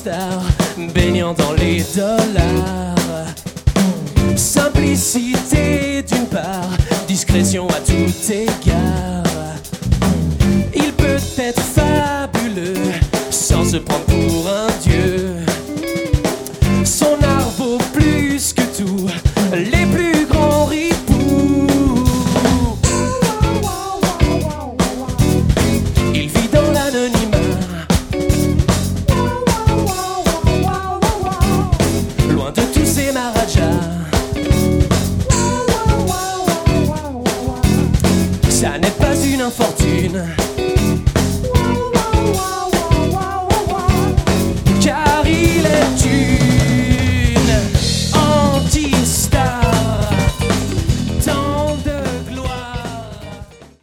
star, baignant dans les dollars. Simplicité d'une part, discrétion à tout égard. Il peut être fabuleux sans se prendre pour un dieu. Son art vaut plus que tout, les plus grands ripoux. Il vit dans l'anonymat, loin de tous ces marajas. Ça n'est pas une infortune,